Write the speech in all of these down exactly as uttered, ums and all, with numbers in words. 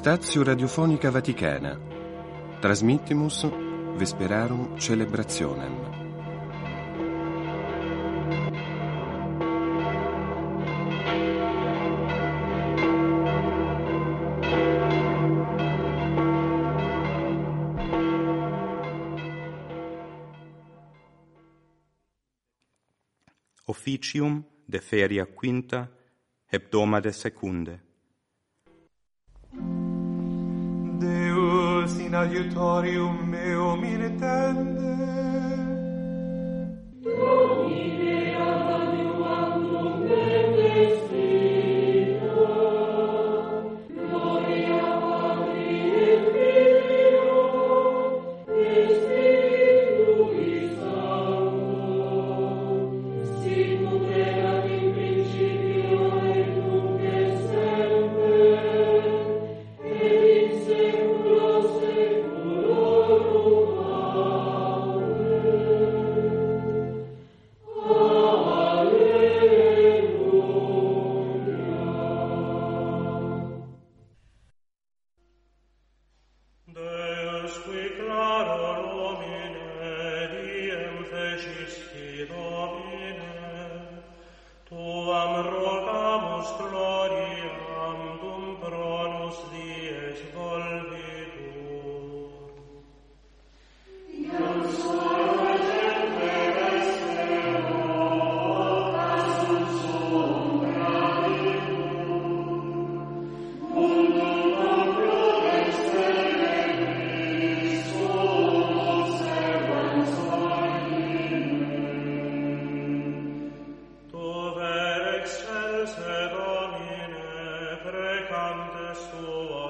Stazio Radiofonica Vaticana. Transmittimus Vesperarum Celebrationem. Officium de feria quinta, hebdomade secunde. Deus in adiutorium meum intende. Domine adiuandum me spiro, gloria Patri et Filio, et Spiritui Sancto, sicut erat in principio et nunc et semper, et in saecula saeculorum. Deus qui claro lumine diem fecisci Domine, tuam rogamus gloriam dum pronus dies volvitur. Iam sola gente essero, casum suum graditur, mundum comprobens tenebris, suum observans originem. Tu ver excelse Domine, precantes tua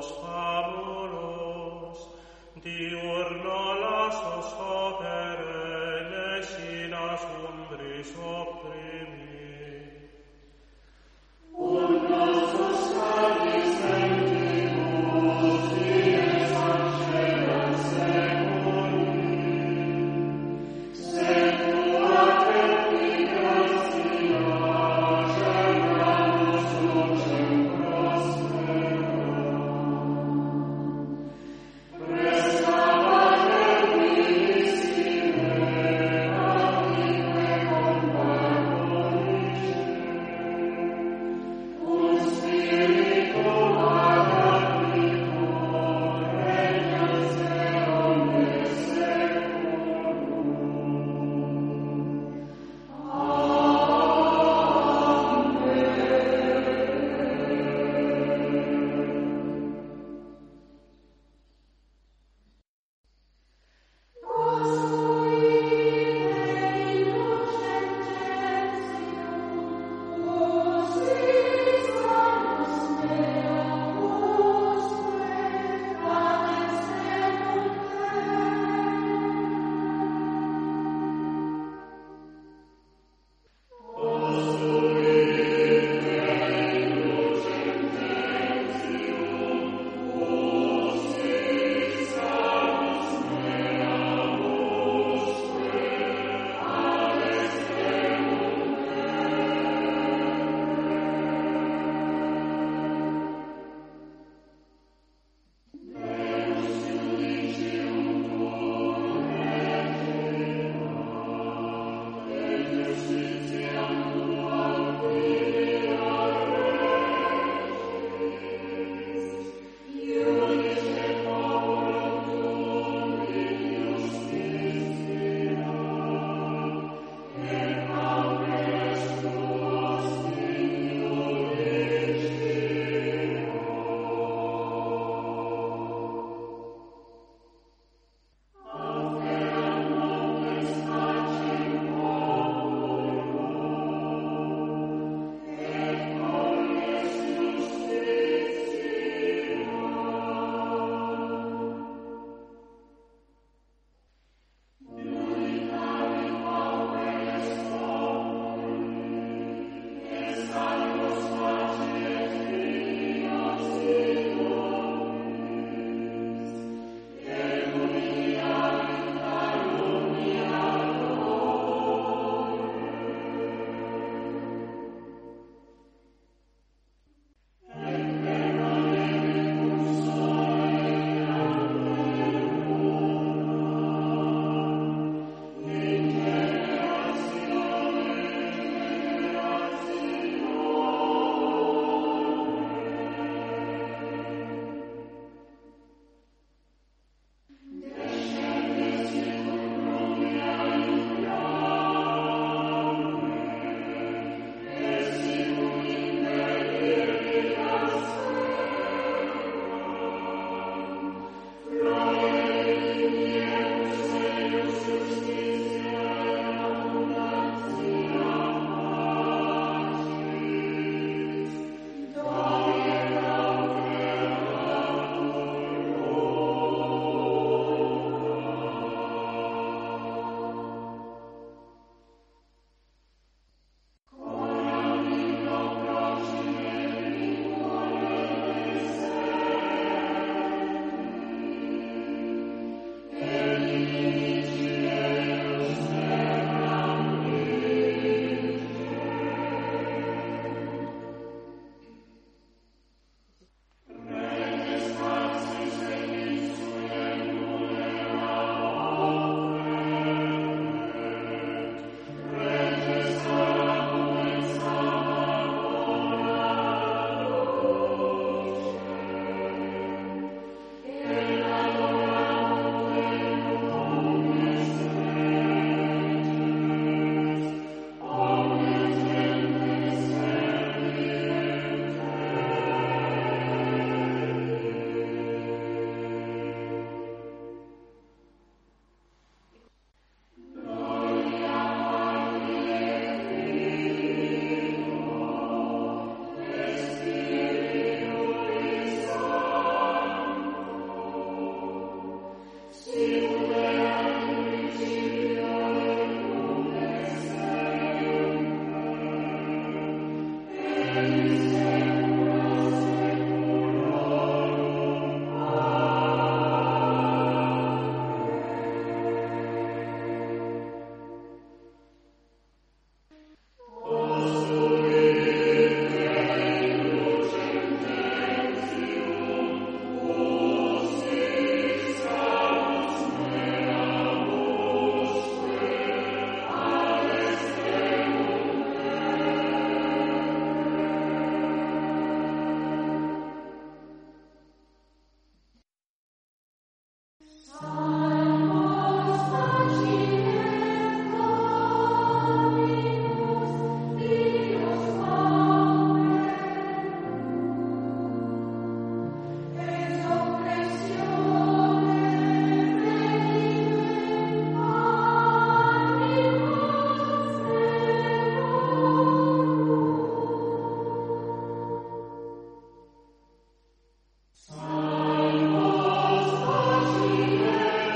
Salmos faciem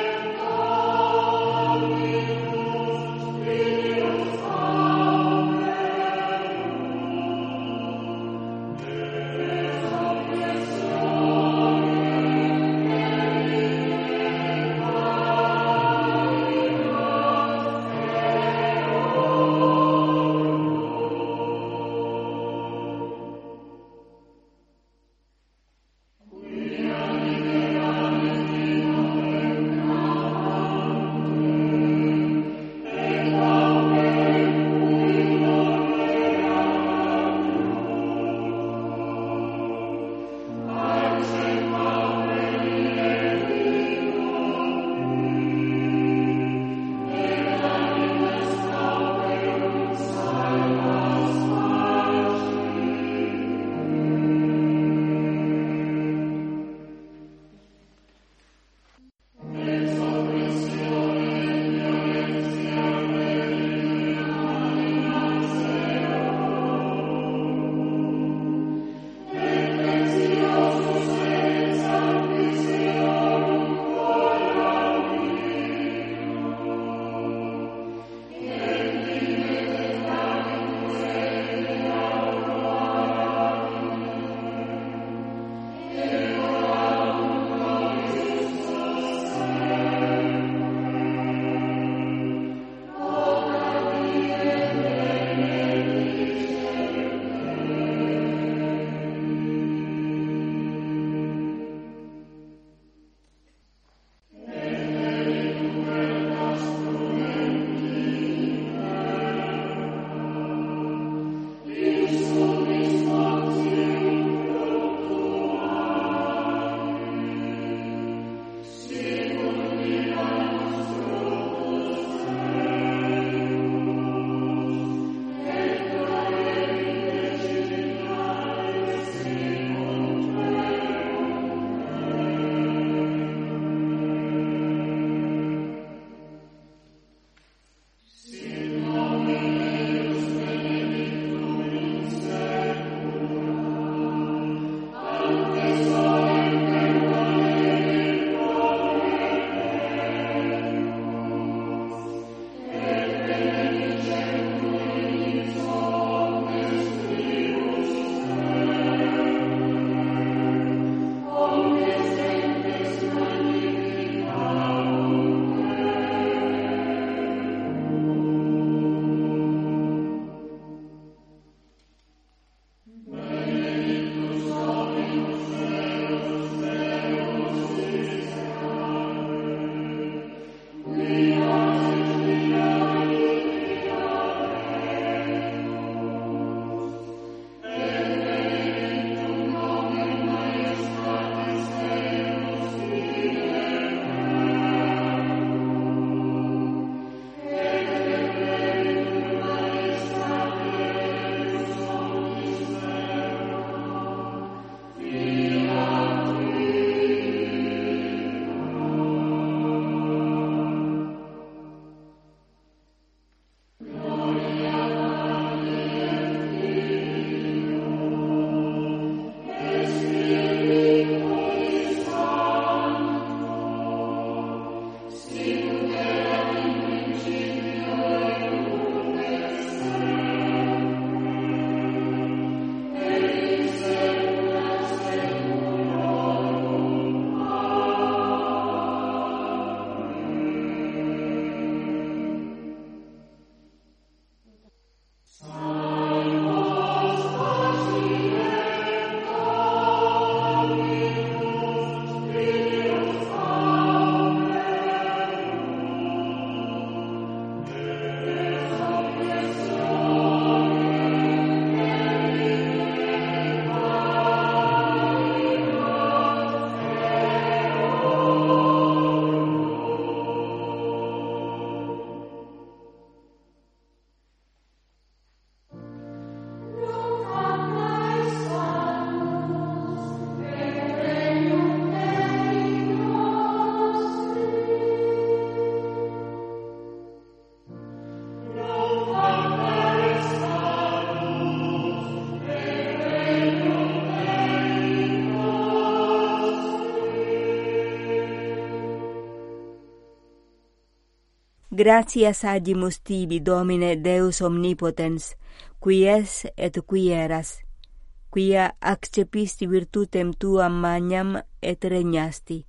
Gratias agimus tibi, Domine Deus omnipotens, qui es et qui eras, quia accepisti virtutem tuam magnam et regnasti.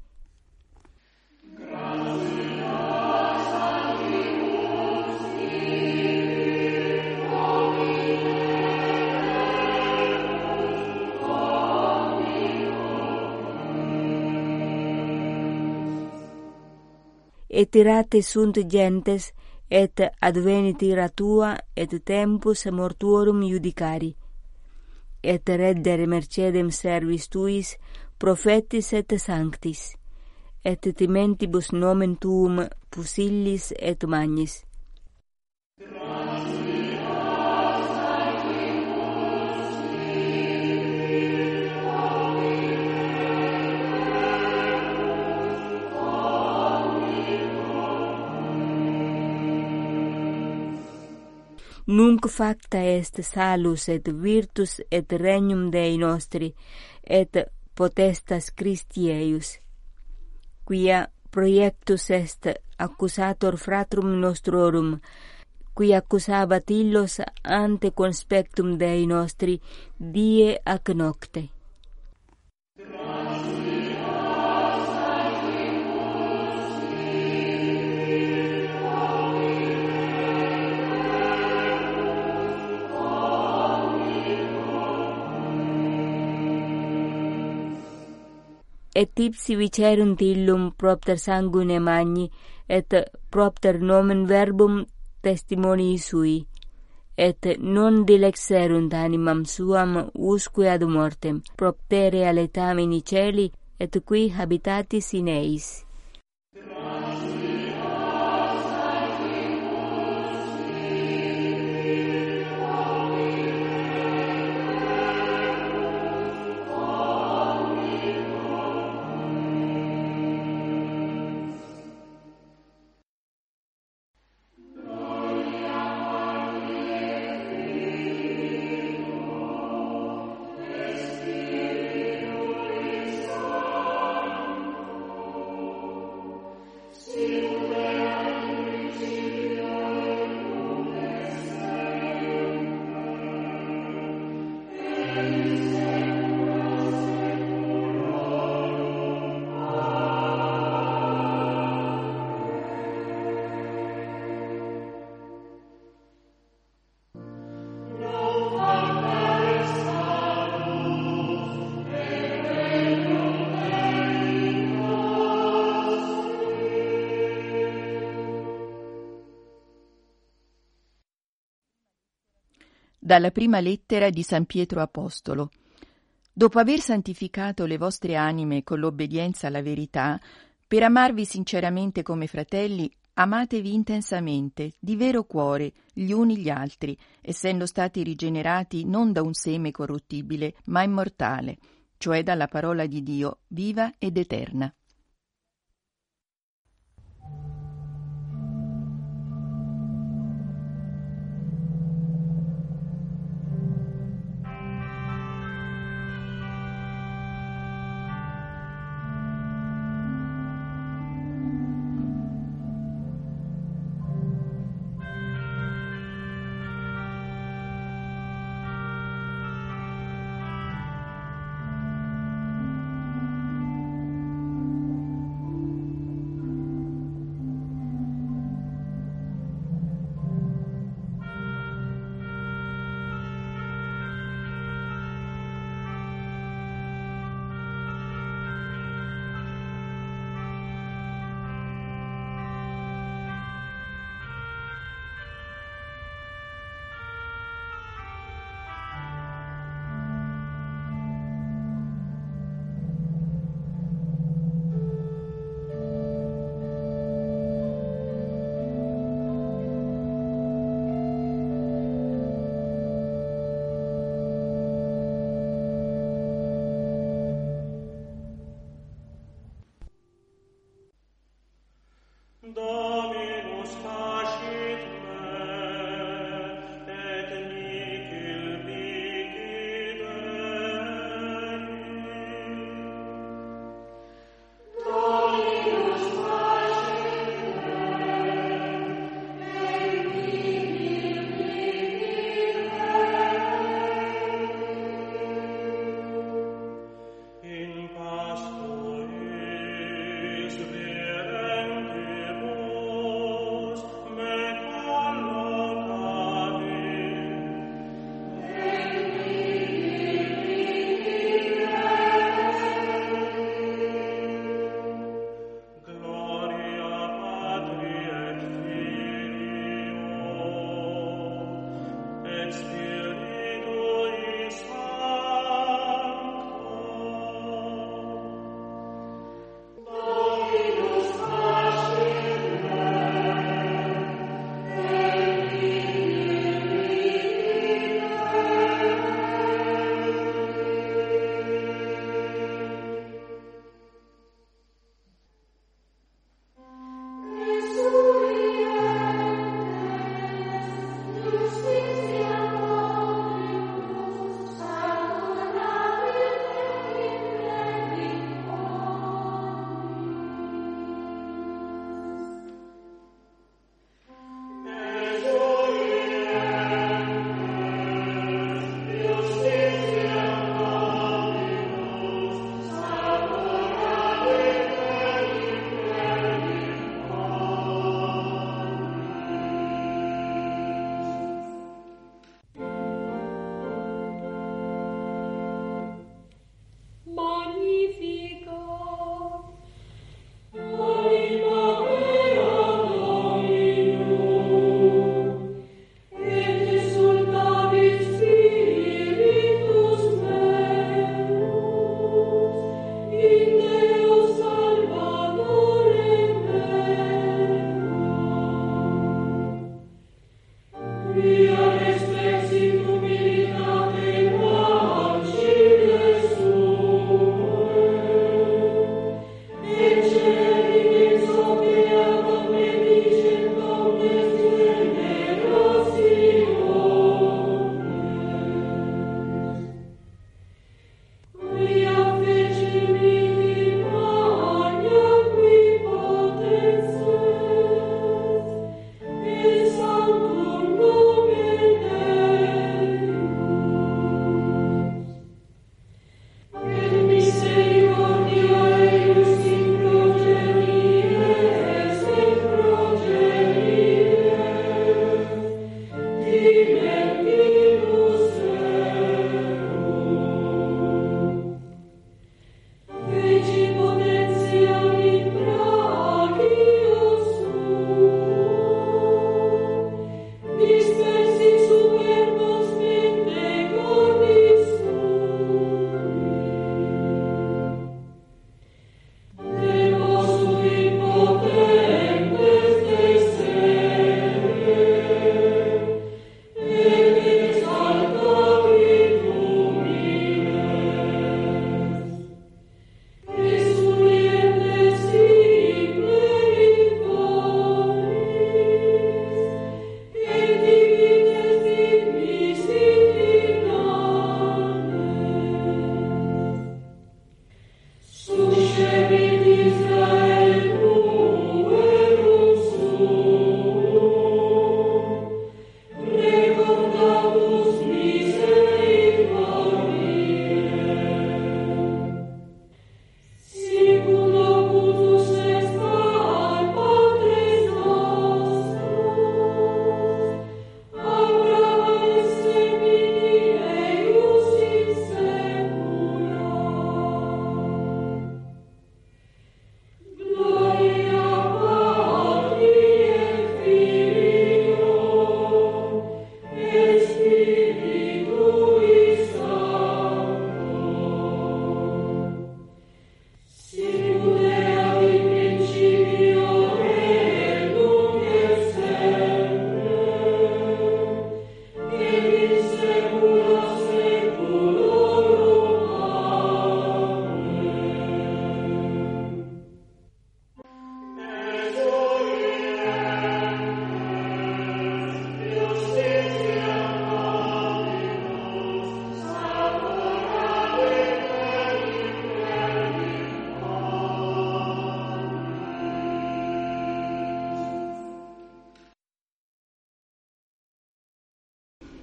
Et irate sunt gentes, et advenit ira tua, et tempus mortuorum judicari. Et reddere mercedem servis tuis, prophetis et sanctis, et timentibus nomen tuum pusillis et magnis. Nunc facta est salus et virtus et regnum Dei nostri, et potestas Christi eius, quia proiectus est accusator fratrum nostrorum, qui accusabat illos ante conspectum Dei nostri die ac nocte. Et ipsi vicerunt illum propter sanguine magni, et propter nomen verbum testimonii sui, et non dilexerunt animam suam usque ad mortem, proptere aletamini celi, et qui habitatis in eis. Dalla prima lettera di San Pietro Apostolo. Dopo aver santificato le vostre anime con l'obbedienza alla verità, per amarvi sinceramente come fratelli, amatevi intensamente, di vero cuore, gli uni gli altri, essendo stati rigenerati non da un seme corruttibile, ma immortale, cioè dalla parola di Dio, viva ed eterna. Dominus facit me, et nihil mihi Dominus facit me,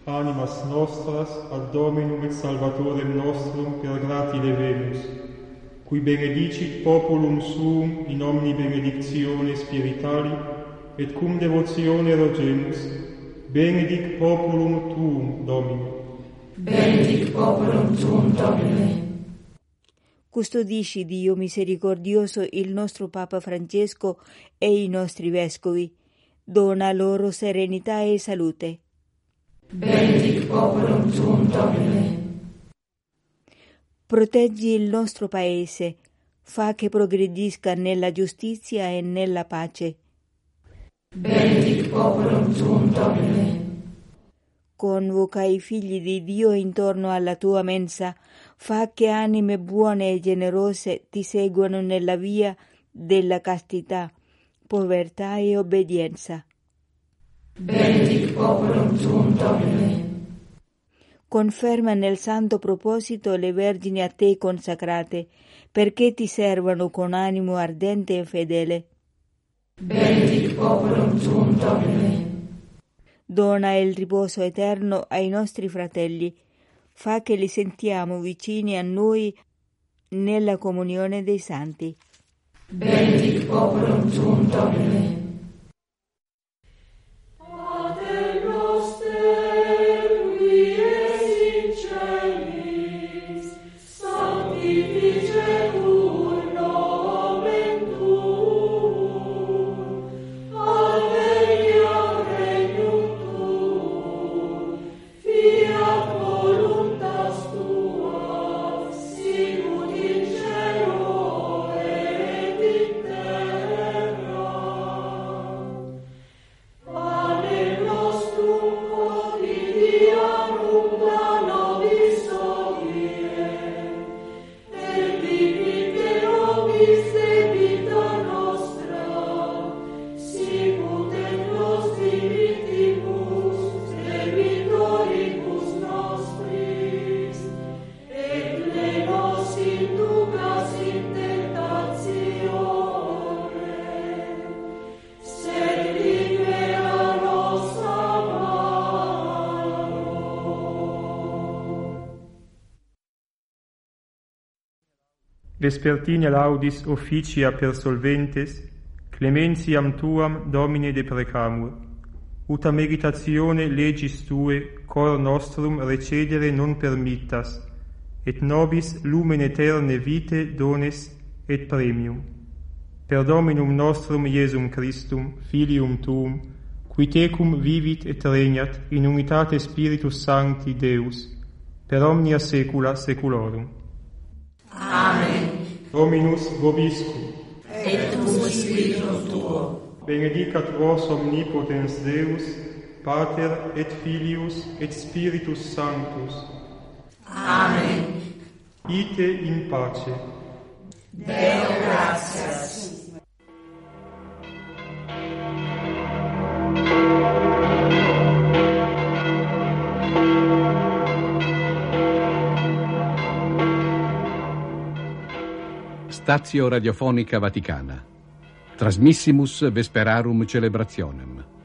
animas nostras ad Dominum et Salvatorem nostrum per grati levemus, qui benedicit populum suum in omni benedictione spiritali, et cum devotione rogemus, benedic populum tuum, Domine. Benedic populum tuum, Domine. Custodisci, Dio misericordioso, il nostro Papa Francesco e i nostri vescovi. Dona loro serenità e salute. Benedic populum tuum, Domine. Proteggi il nostro Paese, fa che progredisca nella giustizia e nella pace. Benedic populum tuum, Domine. Convoca i figli di Dio intorno alla tua mensa, fa che anime buone e generose ti seguano nella via della castità, povertà e obbedienza. Benedic populum tuum, Domine. Conferma nel santo proposito le vergini a te consacrate, perché ti servano con animo ardente e fedele. Benedic populum tuum, Domine. Dona il riposo eterno ai nostri fratelli, fa che li sentiamo vicini a noi nella comunione dei santi. Benedic populum tuum, Domine. Vespertine laudis officia per solventes, clementiam tuam, Domine, deprecamur. Uta meditatione legis tue, cor nostrum recedere non permittas, et nobis lumen eterne vitae dones et premium. Per Dominum nostrum Iesum Christum, Filium tuum, qui tecum vivit et regnat in unitate Spiritus Sancti Deus, per omnia saecula saeculorum. Amen. Dominus vobiscum. Et cum spiritum tuo. Benedicat vos omnipotens Deus, Pater et Filius et Spiritus Sanctus. Amen. Ite in pace. Deo gratias. Stazio Radiofonica Vaticana. Trasmissimus Vesperarum Celebrationem.